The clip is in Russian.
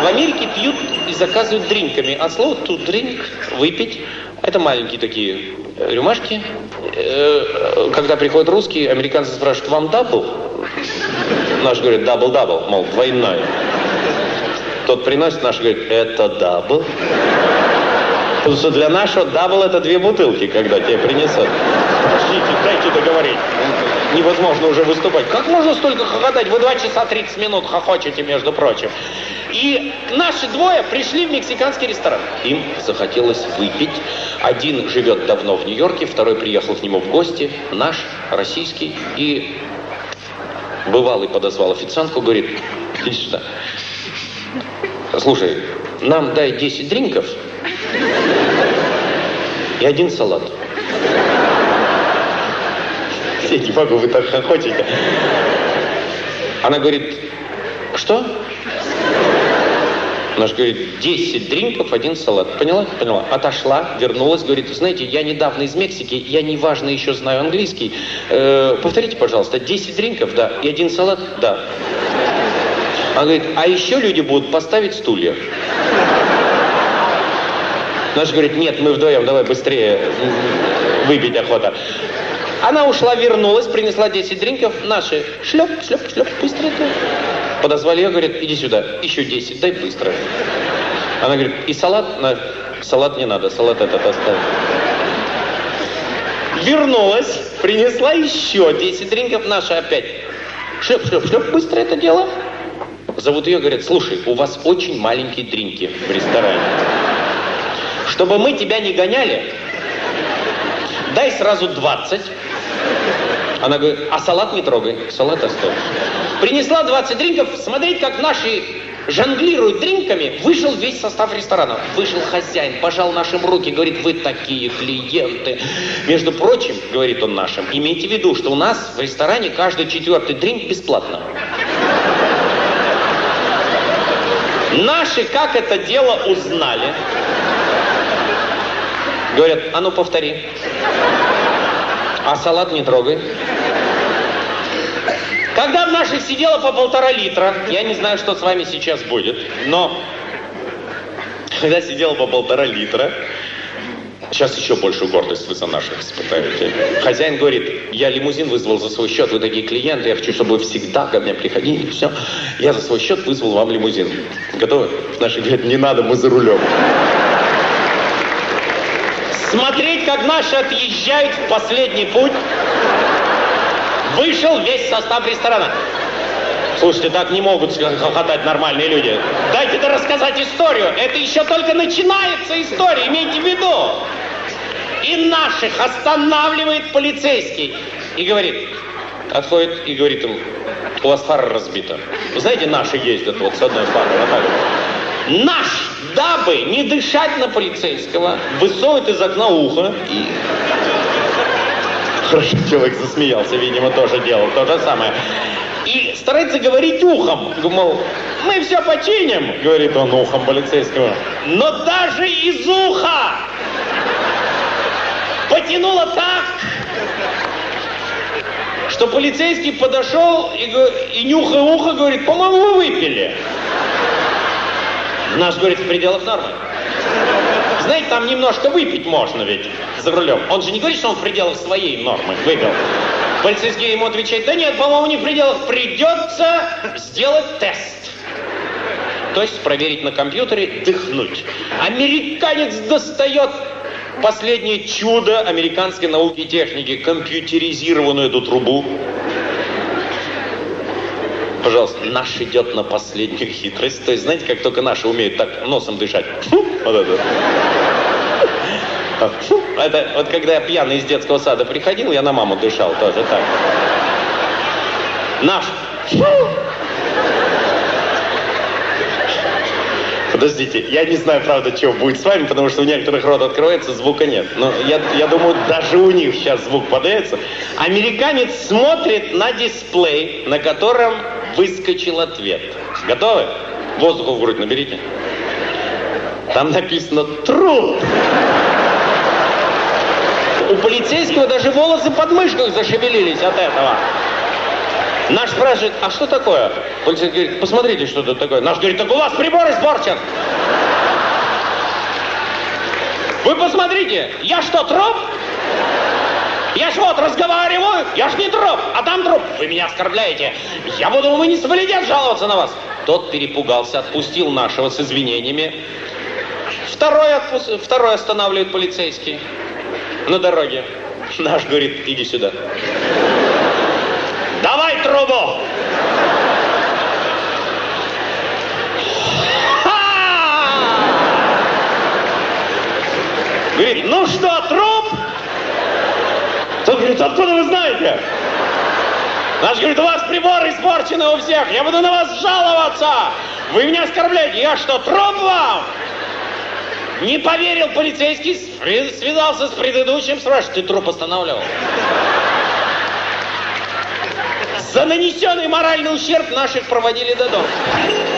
В Америке пьют и заказывают дринками. От слова to drink, выпить. Это маленькие такие рюмашки. Когда приходят русские, американцы спрашивают, вам дабл? Наш говорит, дабл-дабл, мол, двойной. Тот приносит, наш говорит, это дабл? Потому что для нашего дабл это 2 бутылки, когда тебе принесут. Подождите, дайте договорить. Невозможно уже выступать. Как можно столько хохотать? Вы 2 часа 30 минут хохочете, между прочим. И наши двое пришли в мексиканский ресторан. Им захотелось выпить. Один живет давно в Нью-Йорке, второй приехал к нему в гости. Наш, российский. И бывалый подозвал официантку, говорит, иди сюда. Слушай, нам дай 10 дринков и 1 салат. Я не могу, вы так хохочете. Она говорит, что? Наш говорит, 10 дринков, 1 салат. Поняла? Поняла. Отошла, вернулась, говорит, знаете, я недавно из Мексики, я неважно еще знаю английский. Повторите, пожалуйста, 10 дринков, да, и 1 салат, да. Она говорит, а еще люди будут поставить стулья. Наш говорит, нет, мы вдвоем, давай быстрее, выпить охота. Она ушла, вернулась, принесла 10 дринков, наши шлеп, шлеп, шлеп, быстро. Подозвали ее, говорит, иди сюда, еще 10, дай быстро. Она говорит, и салат? Салат не надо, салат этот оставь. Вернулась, принесла еще 10 дринков, наши опять. Шлеп, шлеп, шлеп, быстро это дело. Зовут ее, говорят, слушай, у вас очень маленькие дринки в ресторане. Чтобы мы тебя не гоняли, дай сразу 20. Она говорит, а салат не трогай, салат оставь. Принесла 20 дринков, смотреть, как наши жонглируют дринками, вышел весь состав ресторана. Вышел хозяин, пожал нашим руки, говорит, вы такие клиенты. Между прочим, говорит он нашим, имейте в виду, что у нас в ресторане каждый 4-й дринк бесплатно. Наши как это дело узнали? Говорят, а ну повтори. А салат не трогай. Когда в наших сидело по 1,5 литра, я не знаю, что с вами сейчас будет, но когда сидело по 1,5 литра, сейчас еще большую гордость вы за наших испытаете. Хозяин говорит, я лимузин вызвал за свой счет, вы такие клиенты, я хочу, чтобы вы всегда ко мне приходили, все. Я за свой счет вызвал вам лимузин. Готовы? Наши говорят, не надо, мы за рулем. Смотреть, как наши отъезжают в последний путь. Вышел весь состав ресторана. Слушайте, так не могут хохотать нормальные люди. Дайте-то рассказать историю. Это еще только начинается история, имейте в виду. И наших останавливает полицейский. И говорит, отходит и говорит им, у вас фара разбита. Вы знаете, наши ездят вот с одной фарой. Вот так вот. Наш, дабы не дышать на полицейского, высовывает из окна ухо и... Хорошо, человек засмеялся, видимо, тоже делал то же самое. И старается говорить ухом. Мол, мы все починим, говорит он ухом полицейского. Но даже из уха потянуло так, что полицейский подошел и нюхая ухо, говорит, по-моему, вы выпили. Наш говорит, в пределах нормы. Знаете, там немножко выпить можно ведь за рулем. Он же не говорит, что он в пределах своей нормы выпил. Полицейский ему отвечает, да нет, по-моему, не в пределах. Придется сделать тест. То есть проверить на компьютере, дыхнуть. Американец достает последнее чудо американской науки и техники. Компьютеризированную эту трубу. Пожалуйста, наш идет на последнюю хитрость. То есть, знаете, как только наши умеют так носом дышать. Вот это. Это вот когда я пьяный из детского сада приходил, я на маму дышал тоже так. Наш. Подождите, я не знаю, правда, что будет с вами, потому что у некоторых рот открывается, звука нет. Но я думаю, даже у них сейчас звук подается. Американец смотрит на дисплей, на котором выскочил ответ. Готовы? Воздуху в грудь наберите. Там написано «труп». У полицейского даже волосы под мышках зашевелились от этого. Наш спрашивает, а что такое? Полицейский говорит, посмотрите, что тут такое. Наш говорит, так у вас прибор испорчен. Вы посмотрите, я что, труп? Я ж вот разговариваю, я ж не труп, а там труп. Вы меня оскорбляете. Я буду в муниципалитет жаловаться на вас. Тот перепугался, отпустил нашего с извинениями. Второй останавливает полицейский на дороге. Наш говорит, иди сюда. Давай трубу. Говорит, ну что, труп? Тот говорит, откуда вы знаете? Наш говорит, у вас приборы испорчены у всех, я буду на вас жаловаться. Вы меня оскорбляете, я что, труп вам? Не поверил полицейский, связался с предыдущим, спрашивает, ты труп останавливал? За нанесенный моральный ущерб наших проводили до дома.